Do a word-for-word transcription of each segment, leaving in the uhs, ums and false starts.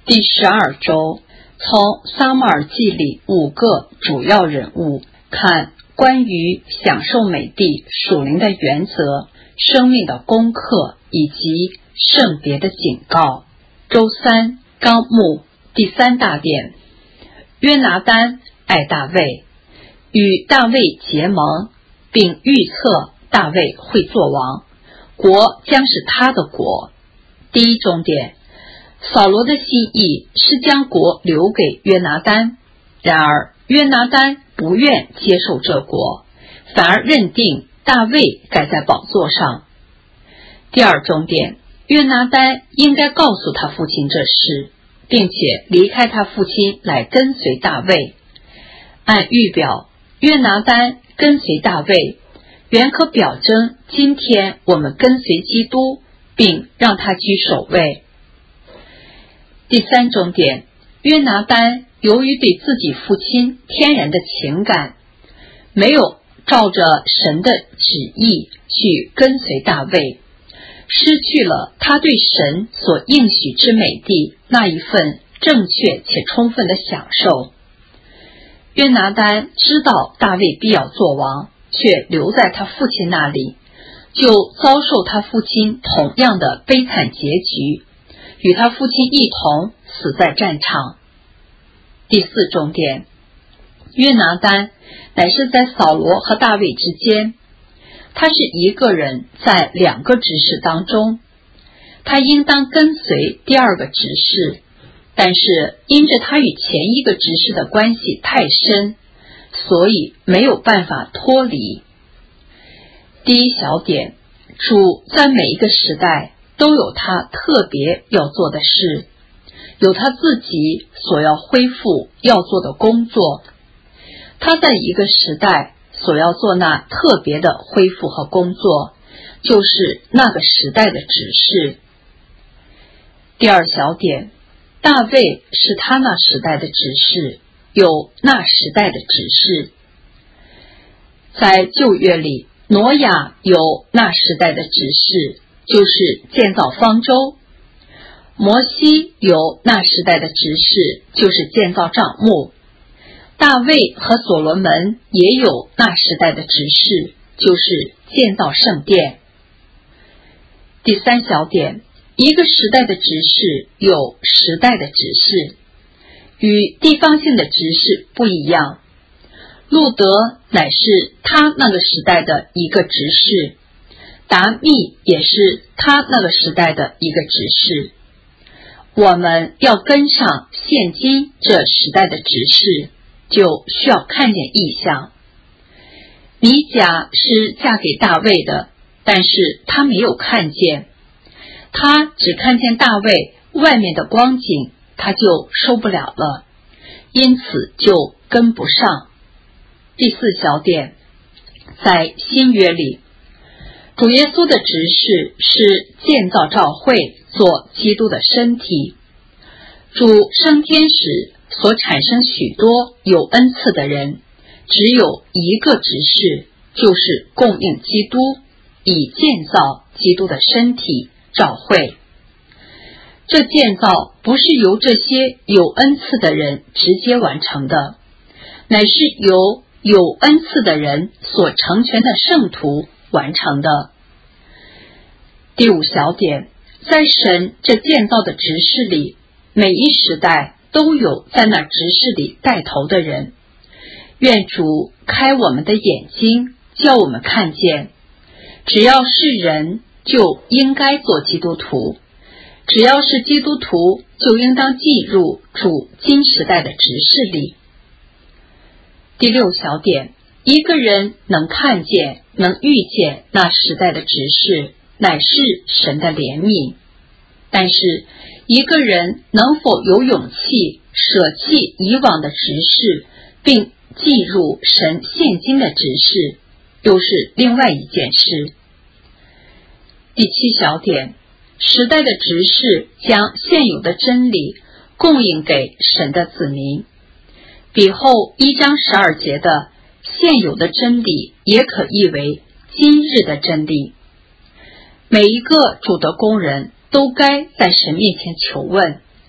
第十二周，从撒母耳记里五个主要人物看关于享受美地属灵的原则、生命的功课以及圣别的警告。周三纲目第三大点，约拿单爱大卫，与大卫结盟，并预测大卫会作王，国将是他的国。第一重点，扫罗的心意是将国留给约拿单，然而约拿单不愿接受这国，反而认定大卫该在宝座上。第二重点，约拿单应该告诉他父亲这事，并且离开他父亲来跟随大卫。按预表，约拿单跟随大卫，原可表征今天我们跟随基督，并让他居首位。第三重点，约拿单由于对自己父亲天然的情感，没有照着神的旨意去跟随大卫，失去了他对神所应许之美地那一份正确且充分的享受。约拿单知道大卫必要作王，却留在他父亲那里，就遭受他父亲同样的悲惨结局，与他父亲一同死在战场。第四重点，约拿单乃是在扫罗和大卫之间，他是一个人在两个执事当中，他应当跟随第二个执事，但是因着他与前一个执事的关系太深，所以没有办法脱离。第一小点，主在每一个时代都有他特别要做的事，有他自己所要恢复要做的工作，他在一个时代所要做那特别的恢复和工作，就是那个时代的指示。第二小点，大卫是他那时代的指示，有那时代的指示。在旧约里，挪亚有那时代的指示，就是建造方舟；摩西有那时代的指示，就是建造帐幕；大卫和所罗门也有那时代的指示，就是建造圣殿。第三小点，一个时代的指示有时代的指示，与地方性的指示不一样。路德乃是他那个时代的一个指示，达密也是他那个时代的一个指示。我们要跟上现今这时代的指示，就需要看见异象。米甲是嫁给大卫的，但是他没有看见，他只看见大卫外面的光景，他就受不了了，因此就跟不上。第四小点，在新约里，主耶稣的指示是建造教会，做基督的身体。主升天时所产生许多有恩赐的人，只有一个指示，就是供应基督，以建造基督的身体教会。这建造不是由这些有恩赐的人直接完成的，乃是由有恩赐的人所成全的圣徒完成的。第五小点，在神这建造的执事里，每一时代都有在那执事里带头的人。愿主开我们的眼睛，叫我们看见，只要是人就应该做基督徒，只要是基督徒就应当进入主今时代的执事里。第六小点，一个人能看见能预见那时代的指示，乃是神的怜悯。但是一个人能否有勇气舍弃以往的指示，并进入神现今的指示，又是另外一件事。第七小点，时代的指示将现有的真理供应给神的子民。比后一章十二节的现有的真理也可译为今日的真理。每一个主的工人都该在神面前求问，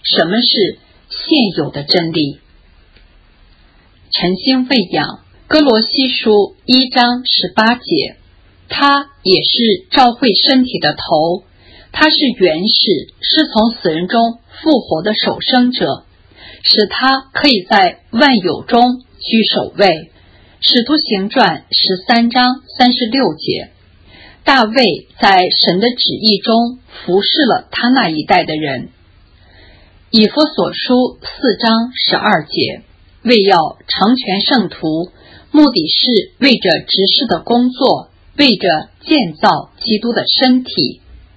什么是现有的真理。晨星喂养，哥罗西书一章十八节，他也是召会身体的头，他是元始，是从死人中复活的首生者，使他可以在万有中居首位。使徒行传十三章三十六节，大卫在神的旨意中服侍了他那一代的人。以弗所书四章十二节，为要成全圣徒，目的是为着执事的工作，为着建造基督的身体。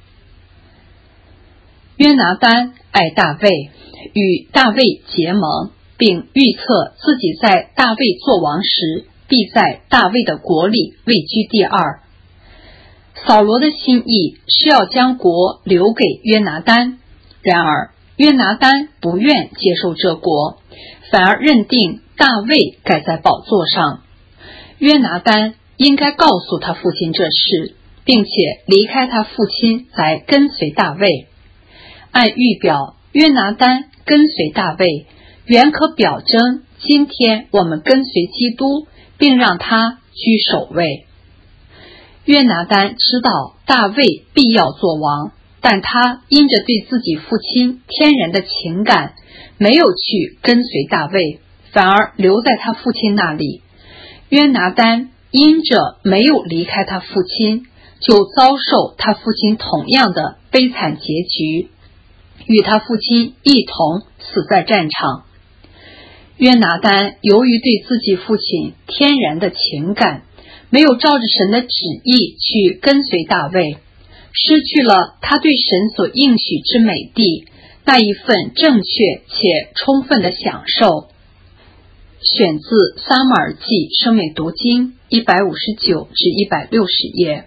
约拿单爱大卫，与大卫结盟，并预测自己在大卫作王时必在大卫的国里位居第二。扫罗的心意是要将国留给约拿单，然而约拿单不愿接受这国，反而认定大卫该在宝座上。约拿单应该告诉他父亲这事，并且离开他父亲来跟随大卫。按预表，约拿单跟随大卫，原可表征今天我们跟随基督，并让他居首位。约拿单知道大卫必要做王，但他因着对自己父亲天然的情感，没有去跟随大卫，反而留在他父亲那里。约拿单因着没有离开他父亲，就遭受他父亲同样的悲惨结局，与他父亲一同死在战场。约拿单由于对自己父亲天然的情感，没有照着神的旨意去跟随大卫，失去了他对神所应许之美地那一份正确且充分的享受。选自撒母耳记生命读经一百五十九至一百六十页。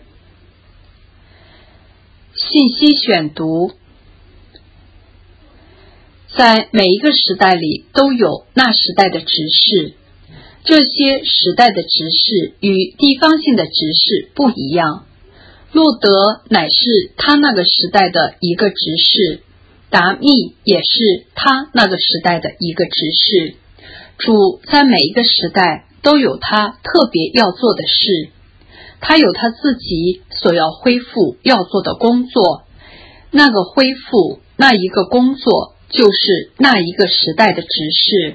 信息选读，在每一个时代里都有那时代的执事，这些时代的执事与地方性的执事不一样。路德乃是他那个时代的一个执事，达密也是他那个时代的一个执事。主在每一个时代都有他特别要做的事，他有他自己所要恢复要做的工作，那个恢复那一个工作就是那一个时代的执事。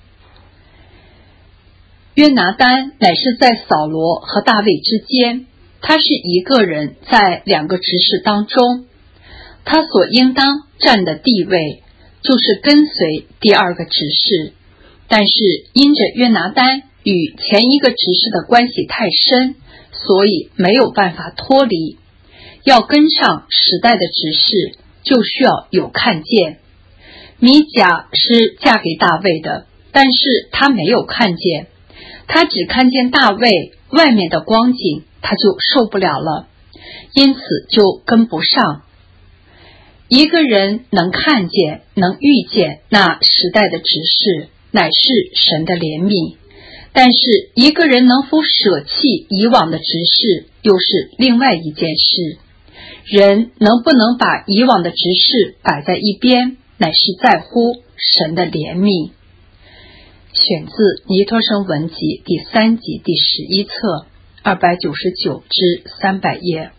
约拿单乃是在扫罗和大卫之间，他是一个人在两个执事当中，他所应当占的地位就是跟随第二个执事，但是因着约拿单与前一个执事的关系太深，所以没有办法脱离。要跟上时代的执事，就需要有看见。米甲是嫁给大卫的，但是他没有看见，他只看见大卫外面的光景，他就受不了了，因此就跟不上。一个人能看见能遇见那时代的执事，乃是神的怜悯，但是一个人能否舍弃以往的执事，又是另外一件事。人能不能把以往的执事摆在一边，乃是在乎神的怜悯。选自尼托生文集第三集第十一册二百九十九至三百页。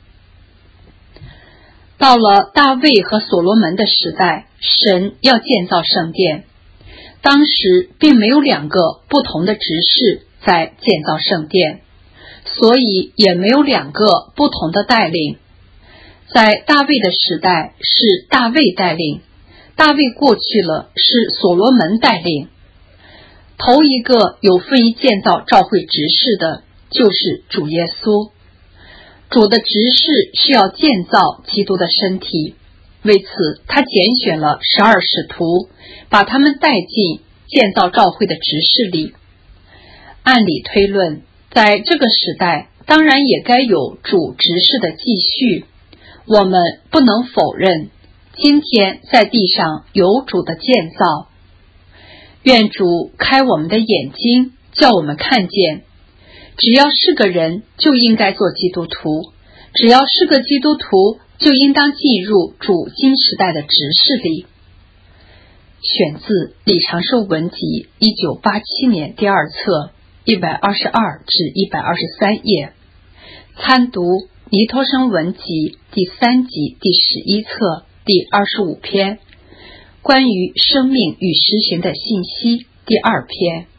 到了大卫和所罗门的时代，神要建造圣殿，当时并没有两个不同的执事在建造圣殿，所以也没有两个不同的带领。在大卫的时代是大卫带领，大卫过去了是所罗门带领。头一个有份于建造召会执事的就是主耶稣。主的执事是要建造基督的身体，为此他拣选了十二使徒，把他们带进建造召会的执事里。按理推论，在这个时代当然也该有主执事的继续。我们不能否认，今天在地上有主的建造。愿主开我们的眼睛，叫我们看见，只要是个人就应该做基督徒，只要是个基督徒就应当进入主新时代的执事里。 选自《李长寿文集》一九八七年第二册一百二十二至一百二十三页，参读《尼托生文集》第三集第十一册第二十五篇，关于生命与实行的信息第二篇。